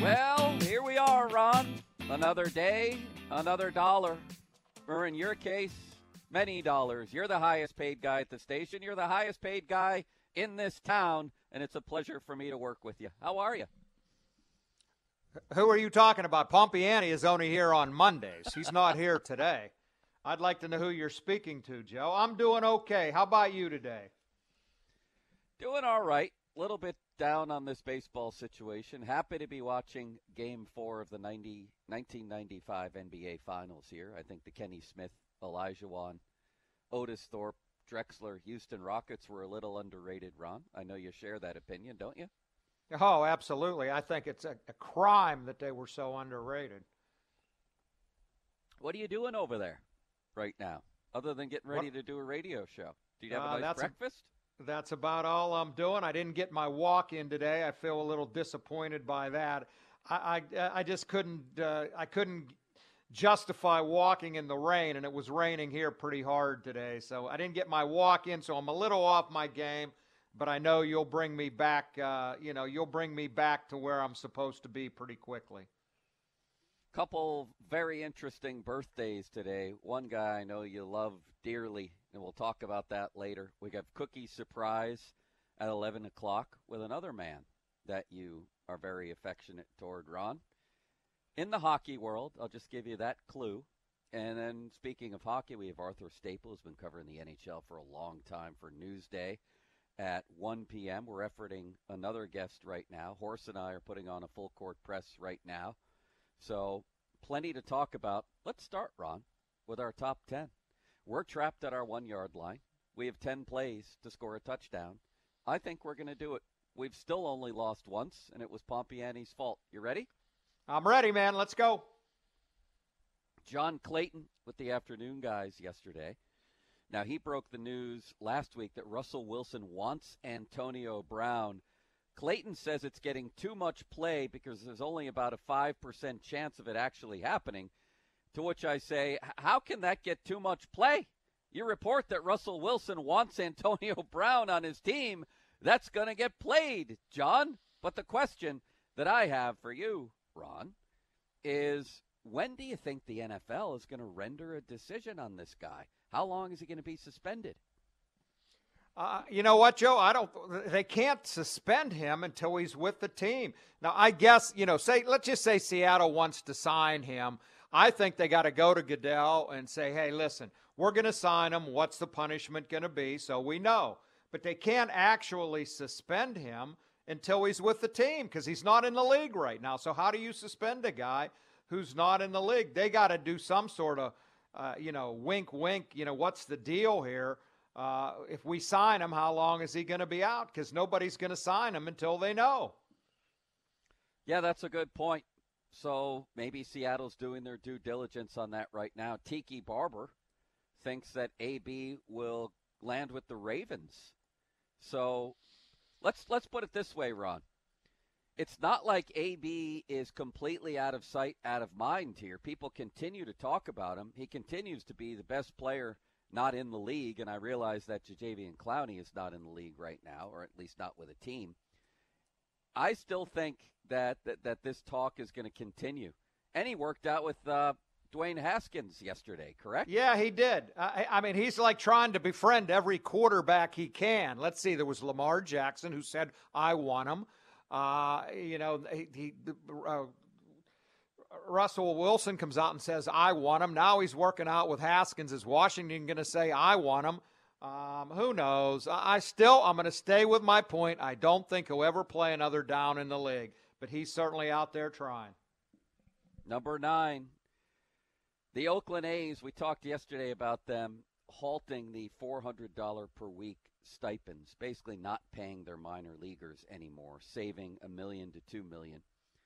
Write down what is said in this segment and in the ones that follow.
Well, here we are, Ron. Another day, another dollar. Or in your case, many dollars. You're the highest paid guy at the station. You're the highest paid guy in this town, and it's a pleasure for me to work with you. How are you? Who are you talking about? Pompiani is only here on Mondays. He's not here today. I'd like to know who you're speaking to, Joe. I'm doing okay. How about you today? Doing all right. A little bit down on this baseball situation. Happy to be watching Game 4 of the 1995 NBA Finals here. I think the Kenny Smith, Elijah Wan, Otis Thorpe, Drexler, Houston Rockets were a little underrated, Ron. I know you share that opinion, don't you? Oh, absolutely. I think it's a crime that they were so underrated. What are you doing over there right now, other than getting ready to do a radio show? Do you have a nice breakfast? That's about all I'm doing. I didn't get my walk in today. I feel a little disappointed by that. I just couldn't justify walking in the rain, and it was raining here pretty hard today. So I didn't get my walk in, so I'm a little off my game. But I know you'll bring me back. You'll bring me back to where I'm supposed to be pretty quickly. Couple very interesting birthdays today. One guy I know you love dearly, and we'll talk about that later. We got Cookie Surprise at 11 o'clock with another man that you are very affectionate toward, Ron. In the hockey world, I'll just give you that clue. And then speaking of hockey, we have Arthur Staple, who's been covering the NHL for a long time for Newsday at 1 p.m. We're efforting another guest right now. Horst and I are putting on a full court press right now. So plenty to talk about. Let's start, Ron, with our top 10. We're trapped at our 1-yard line. We have 10 plays to score a touchdown. I think we're going to do it. We've still only lost once, and it was Pompiani's fault. You ready? I'm ready, man. Let's go. John Clayton with the afternoon guys yesterday. Now, he broke the news last week that Russell Wilson wants Antonio Brown. Clayton says it's getting too much play because there's only about a 5% chance of it actually happening, to which I say, how can that get too much play? You report that Russell Wilson wants Antonio Brown on his team. That's going to get played, John. But the question that I have for you, Ron, is when do you think the NFL is going to render a decision on this guy? How long is he going to be suspended? You know what, Joe? They can't suspend him until he's with the team. Now, I guess, let's just say Seattle wants to sign him. I think they got to go to Goodell and say, hey, listen, we're going to sign him. What's the punishment going to be? So we know. But they can't actually suspend him until he's with the team because he's not in the league right now. So how do you suspend a guy who's not in the league? They got to do some sort of, wink, wink, what's the deal here? If we sign him, how long is he going to be out? Because nobody's going to sign him until they know. Yeah, that's a good point. So maybe Seattle's doing their due diligence on that right now. Tiki Barber thinks that AB will land with the Ravens. So let's put it this way, Ron. It's not like AB is completely out of sight, out of mind here. People continue to talk about him. He continues to be the best player not in the league, and I realize that Jadeveon Clowney is not in the league right now, or at least not with a team. I still think that this talk is going to continue. And he worked out with Dwayne Haskins yesterday, correct? Yeah, he did. I mean, he's like trying to befriend every quarterback he can. Let's see, there was Lamar Jackson who said, I want him. Russell Wilson comes out and says, I want him. Now he's working out with Haskins. Is Washington going to say, I want him? Who knows? I'm going to stay with my point. I don't think he'll ever play another down in the league, but he's certainly out there trying. Number 9, the Oakland A's. We talked yesterday about them halting the $400 per week stipends, basically not paying their minor leaguers anymore, saving $1 million to $2 million.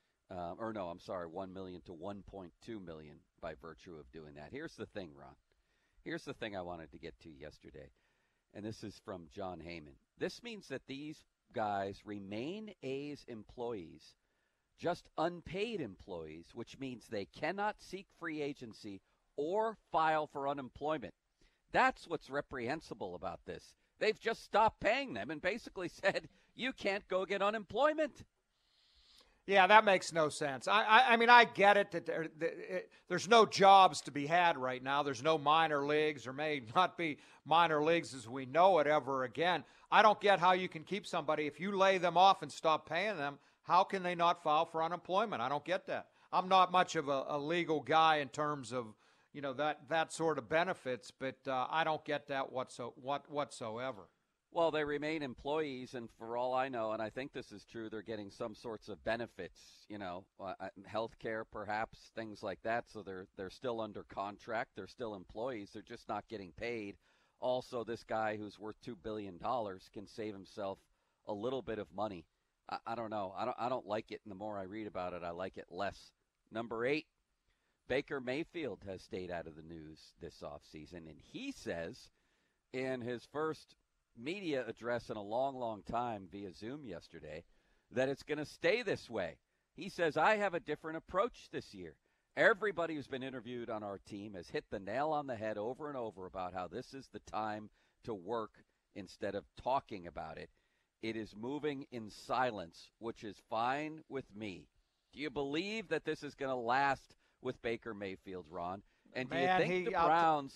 $1 million to $1.2 million by virtue of doing that. Here's the thing, Ron. Here's the thing I wanted to get to yesterday, and this is from John Heyman. This means that these guys remain A's employees, just unpaid employees, which means they cannot seek free agency or file for unemployment. That's what's reprehensible about this. They've just stopped paying them and basically said, you can't go get unemployment. Yeah, that makes no sense. I mean, I get it that there's no jobs to be had right now. There's no minor leagues. There may not be minor leagues as we know it ever again. I don't get how you can keep somebody, if you lay them off and stop paying them, how can they not file for unemployment? I don't get that. I'm not much of a legal guy in terms of, that sort of benefits, but I don't get that whatsoever. Well, they remain employees, and for all I know, and I think this is true, they're getting some sorts of benefits, health care perhaps, things like that. So they're still under contract. They're still employees. They're just not getting paid. Also, this guy who's worth $2 billion can save himself a little bit of money. I don't know. I don't like it, and the more I read about it, I like it less. Number 8, Baker Mayfield has stayed out of the news this offseason, and he says in his first media address in a long, long time via Zoom yesterday that it's going to stay this way. He says, I have a different approach this year. Everybody who's been interviewed on our team has hit the nail on the head over and over about how this is the time to work instead of talking about it. It is moving in silence, which is fine with me. Do you believe that this is going to last with Baker Mayfield, Ron? And do you think the Browns...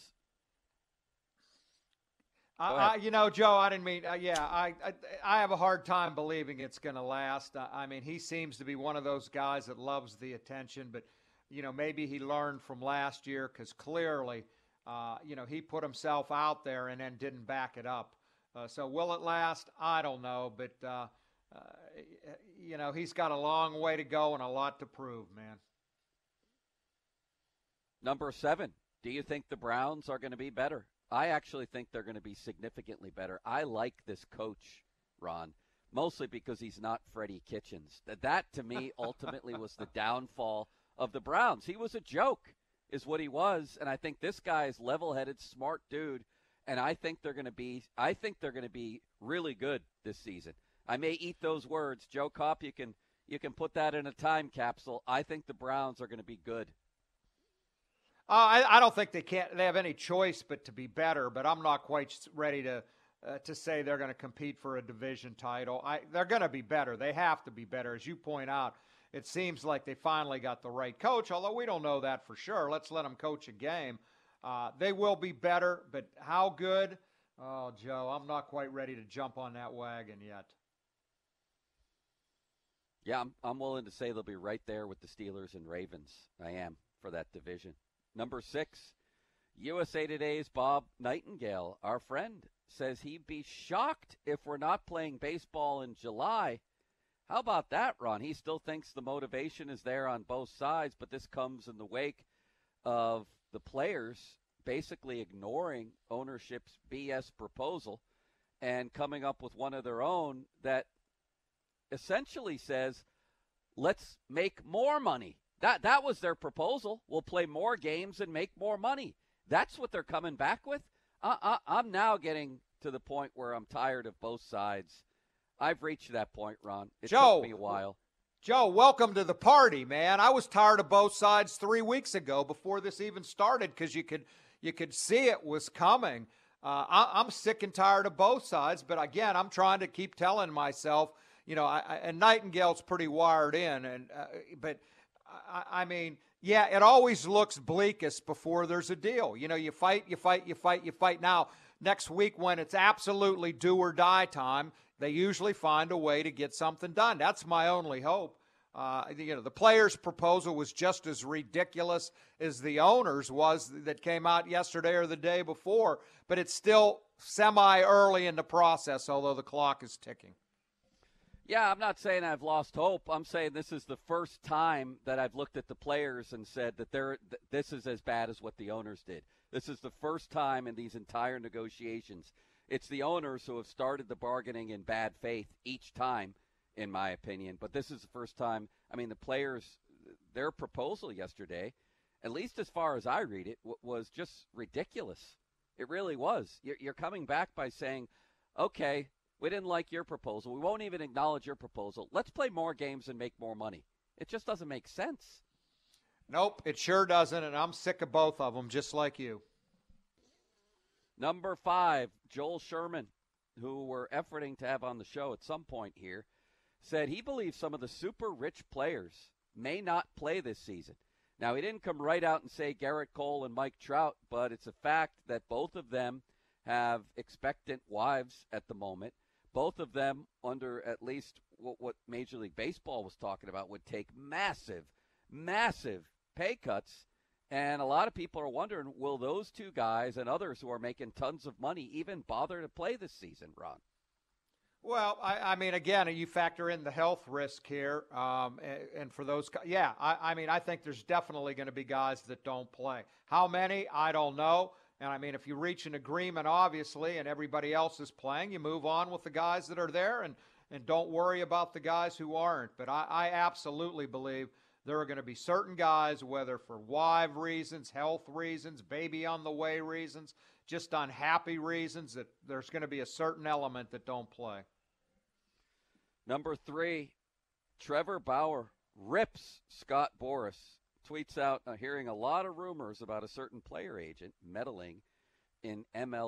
Joe, I didn't mean. I have a hard time believing it's going to last. I mean, he seems to be one of those guys that loves the attention, but maybe he learned from last year because clearly, he put himself out there and then didn't back it up. So will it last? I don't know, but he's got a long way to go and a lot to prove, man. Number 7, do you think the Browns are going to be better? I actually think they're going to be significantly better. I like this coach, Ron, mostly because he's not Freddie Kitchens. That to me, ultimately was the downfall of the Browns. He was a joke, is what he was, and I think this guy is level-headed, smart dude, and I think they're going to be really good this season. I may eat those words. Joe Kopp, you can put that in a time capsule. I think the Browns are going to be good. I don't think they have any choice but to be better, but I'm not quite ready to say they're going to compete for a division title. They're going to be better. They have to be better. As you point out, it seems like they finally got the right coach, although we don't know that for sure. Let's let them coach a game. They will be better, but how good? Oh, Joe, I'm not quite ready to jump on that wagon yet. Yeah, I'm willing to say they'll be right there with the Steelers and Ravens. I am, for that division. Number 6, USA Today's Bob Nightingale, our friend, says he'd be shocked if we're not playing baseball in July. How about that, Ron? He still thinks the motivation is there on both sides, but this comes in the wake of the players basically ignoring ownership's BS proposal and coming up with one of their own that essentially says, let's make more money. That was their proposal. We'll play more games and make more money. That's what they're coming back with. I'm now getting to the point where I'm tired of both sides. I've reached that point, Ron. It took me a while. Joe, welcome to the party, man. I was tired of both sides 3 weeks ago before this even started because you could see it was coming. I'm sick and tired of both sides, but again, I'm trying to keep telling myself, and Nightingale's pretty wired in, but I mean, yeah, it always looks bleakest before there's a deal. You fight. Now, next week when it's absolutely do or die time, they usually find a way to get something done. That's my only hope. The players' proposal was just as ridiculous as the owners was that came out yesterday or the day before, but it's still semi-early in the process, although the clock is ticking. Yeah, I'm not saying I've lost hope. I'm saying this is the first time that I've looked at the players and said that this is as bad as what the owners did. This is the first time in these entire negotiations. It's the owners who have started the bargaining in bad faith each time, in my opinion. But this is the first time. I mean, the players, their proposal yesterday, at least as far as I read it, was just ridiculous. It really was. You're coming back by saying, okay, we didn't like your proposal. We won't even acknowledge your proposal. Let's play more games and make more money. It just doesn't make sense. Nope, it sure doesn't, and I'm sick of both of them, just like you. Number 5, Joel Sherman, who we're efforting to have on the show at some point here, said he believes some of the super rich players may not play this season. Now, he didn't come right out and say Garrett Cole and Mike Trout, but it's a fact that both of them have expectant wives at the moment. Both of them, under at least what Major League Baseball was talking about, would take massive, massive pay cuts. And a lot of people are wondering, will those two guys and others who are making tons of money even bother to play this season, Ron? Well, I mean, again, you factor in the health risk here, and for those, I mean, I think there's definitely going to be guys that don't play. How many? I don't know. And I mean, if you reach an agreement, obviously, and everybody else is playing, you move on with the guys that are there and don't worry about the guys who aren't. But I absolutely believe there are going to be certain guys, whether for wife reasons, health reasons, baby on the way reasons, just unhappy reasons, that there's going to be a certain element that don't play. Number 3, Trevor Bauer rips Scott Boras. Tweets out, hearing a lot of rumors about a certain player agent meddling in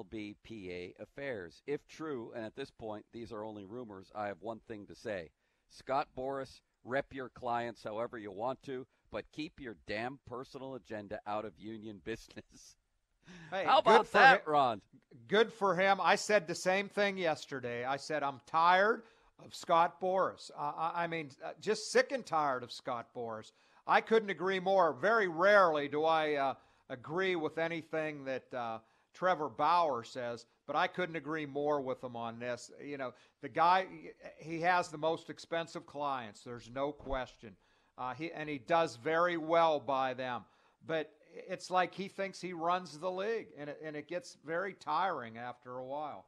MLBPA affairs. If true, and at this point these are only rumors, I have one thing to say. Scott Boras, rep your clients however you want to, but keep your damn personal agenda out of union business. Hey, how about that, Ron? Good for him. I said the same thing yesterday. I said I'm tired of Scott Boras. I mean, just sick and tired of Scott Boras. I couldn't agree more. Very rarely do I agree with anything that Trevor Bauer says, but I couldn't agree more with him on this. You know, the guy, he has the most expensive clients. There's no question. He does very well by them. But it's like he thinks he runs the league, and it gets very tiring after a while.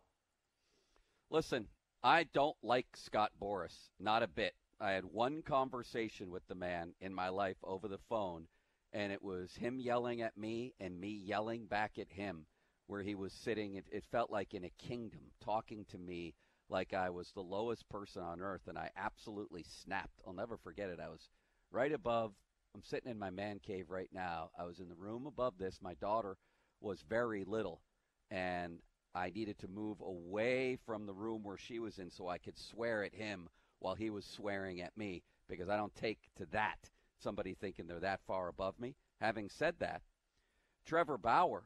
Listen, I don't like Scott Boras, not a bit. I had one conversation with the man in my life over the phone, and it was him yelling at me and me yelling back at him, where he was sitting. It felt like in a kingdom, talking to me like I was the lowest person on earth, and I absolutely snapped. I'll never forget it. I was right above. I'm sitting in my man cave right now. I was in the room above this. My daughter was very little, and I needed to move away from the room where she was in so I could swear at him while he was swearing at me, because I don't take to that, somebody thinking they're that far above me. Having said that, Trevor Bauer,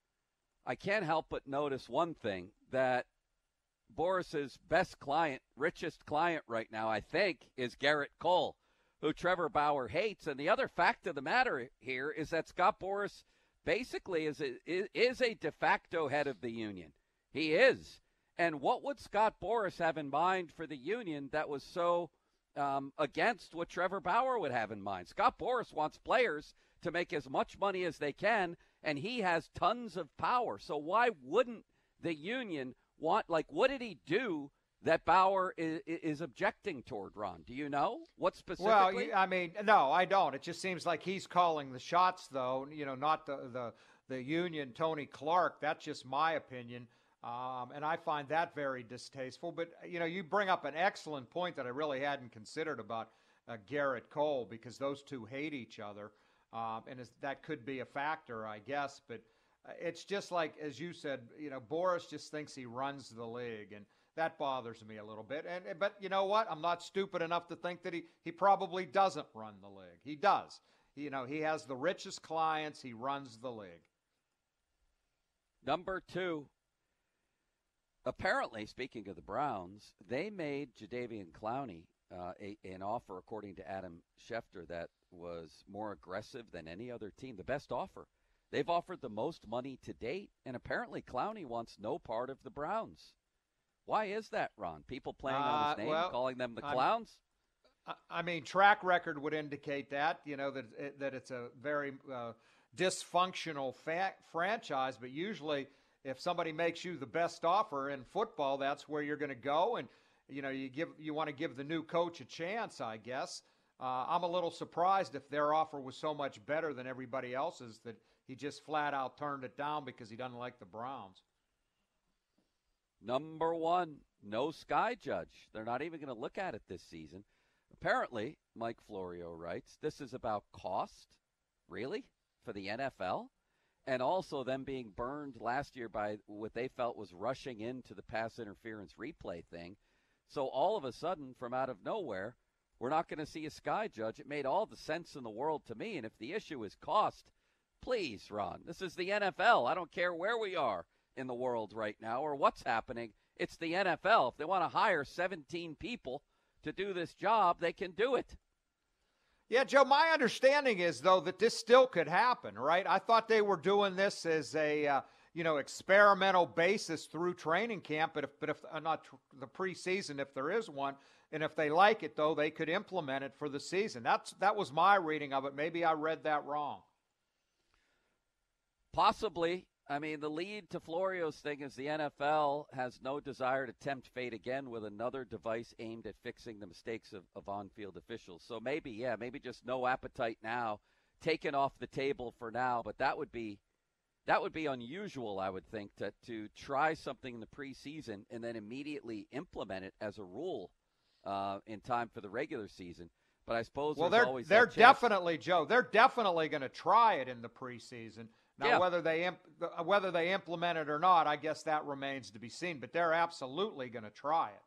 I can't help but notice one thing, that Boras's best client, richest client right now, I think, is Garrett Cole, who Trevor Bauer hates. And the other fact of the matter here is that Scott Boras basically is a de facto head of the union. He is. And what would Scott Boras have in mind for the union that was so against what Trevor Bauer would have in mind? Scott Boras wants players to make as much money as they can, and he has tons of power. So why wouldn't the union want, like, what did he do that Bauer is objecting toward, Ron? Do you know what specifically? Well, I mean, no, I don't. It just seems like he's calling the shots, though, you know, not the union, Tony Clark. That's just my opinion. And I find that very distasteful. But, you know, you bring up an excellent point that I really hadn't considered about Garrett Cole, because those two hate each other. And that could be a factor, I guess. But it's just like, as you said, you know, Boras just thinks he runs the league. And that bothers me a little bit. But you know what? I'm not stupid enough to think that he probably doesn't run the league. He does. You know, he has the richest clients. He runs the league. Number 2. Apparently, speaking of the Browns, they made Jadeveon Clowney an offer, according to Adam Schefter, that was more aggressive than any other team, the best offer. They've offered the most money to date, and apparently Clowney wants no part of the Browns. Why is that, Ron? People playing on his name, calling them the Clowns? I mean, track record would indicate that, you know, that it's a very dysfunctional franchise, but usually if somebody makes you the best offer in football, that's where you're going to go. And, you know, you want to give the new coach a chance, I guess. I'm a little surprised if their offer was so much better than everybody else's that he just flat out turned it down because he doesn't like the Browns. Number 1, no Sky Judge. They're not even going to look at it this season. Apparently, Mike Florio writes, this is about cost, really, for the NFL? And also them being burned last year by what they felt was rushing into the pass interference replay thing. So all of a sudden, from out of nowhere, we're not going to see a sky judge. It made all the sense in the world to me. And if the issue is cost, please, Ron, this is the NFL. I don't care where we are in the world right now or what's happening. It's the NFL. If they want to hire 17 people to do this job, they can do it. Yeah, Joe, my understanding is, though, that this still could happen, right? I thought they were doing this as a, experimental basis through training camp, but if not the preseason, if there is one, and if they like it, though, they could implement it for the season. That was my reading of it. Maybe I read that wrong. Possibly. I mean, the lead to Florio's thing is the NFL has no desire to tempt fate again with another device aimed at fixing the mistakes of on-field officials. So maybe just no appetite now, taken off the table for now. But that would be unusual, I would think, to try something in the preseason and then immediately implement it as a rule in time for the regular season. But I suppose they're definitely, Joe, they're definitely going to try it in the preseason. Now, whether they implement it or not, I guess that remains to be seen. But they're absolutely going to try it.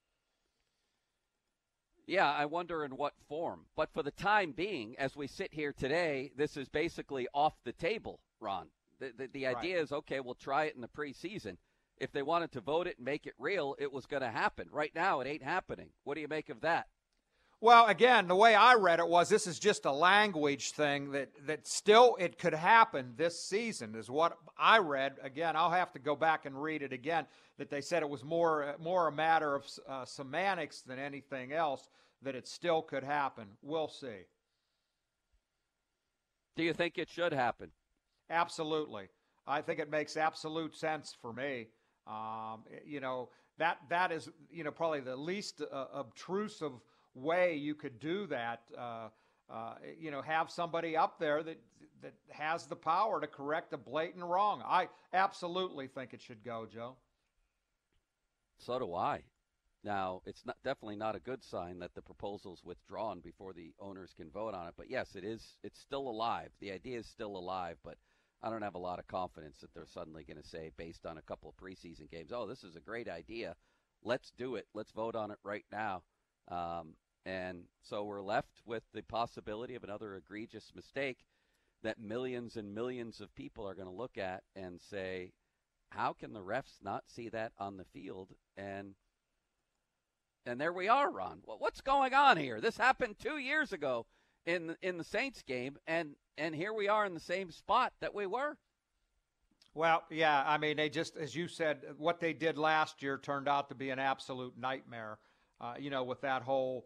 Yeah, I wonder in what form. But for the time being, as we sit here today, this is basically off the table, Ron. The idea is, okay, we'll try it in the preseason. If they wanted to vote it and make it real, it was going to happen. Right now, it ain't happening. What do you make of that? Well, again, the way I read it was this is just a language thing that still it could happen this season is what I read. Again, I'll have to go back and read it again, that they said it was more a matter of semantics than anything else, that it still could happen. We'll see. Do you think it should happen? Absolutely. I think it makes absolute sense for me. That is, probably the least obtrusive way you could do that. Have somebody up there that has the power to correct a blatant wrong. I absolutely think it should go, Joe. So do I. Now, it's definitely not a good sign that the proposal's withdrawn before the owners can vote on it. But yes, it's still alive. The idea is still alive, but I don't have a lot of confidence that they're suddenly going to say, based on a couple of preseason games, oh, this is a great idea. Let's do it. Let's vote on it right now. And so we're left with the possibility of another egregious mistake that millions and millions of people are going to look at and say, how can the refs not see that on the field? And there we are, Ron. What's going on here? This happened 2 years ago in the Saints game, and here we are in the same spot that we were. Well, yeah, I mean, they just, as you said, what they did last year turned out to be an absolute nightmare, with that whole,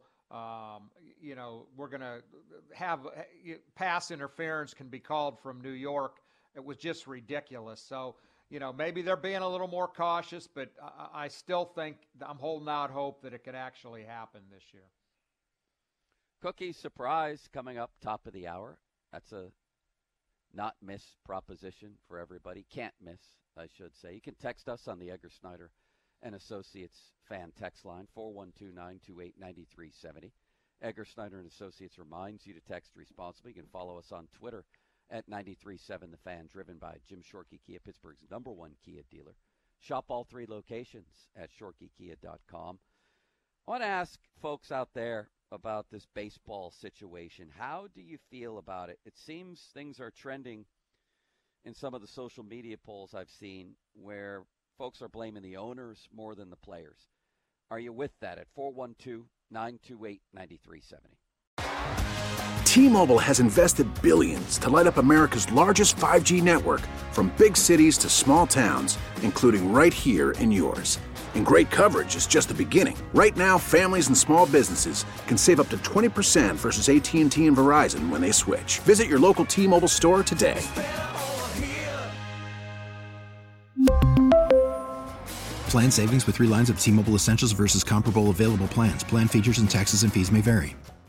we're going to have pass interference can be called from New York. It was just ridiculous. So, maybe they're being a little more cautious, but I still think I'm holding out hope that it could actually happen this year. Cookie surprise coming up top of the hour. That's a not miss proposition for everybody. Can't miss, I should say. You can text us on the Edgar Snyder and Associates fan text line, 412-928-9370. Edgar Snyder and Associates reminds you to text responsibly. You can follow us on Twitter at 93.7 The Fan, driven by Jim Shorkey Kia, Pittsburgh's #1 Kia dealer. Shop all 3 locations at shorkeykia.com. I want to ask folks out there about this baseball situation. How do you feel about it? It seems things are trending in some of the social media polls I've seen where folks are blaming the owners more than the players. Are you with that at 412-928-9370? T-Mobile has invested billions to light up America's largest 5G network, from big cities to small towns, including right here in yours. And great coverage is just the beginning. Right now, families and small businesses can save up to 20% versus AT&T and Verizon when they switch. Visit your local T-Mobile store today. Plan savings with 3 lines of T-Mobile Essentials versus comparable available plans. Plan features and taxes and fees may vary.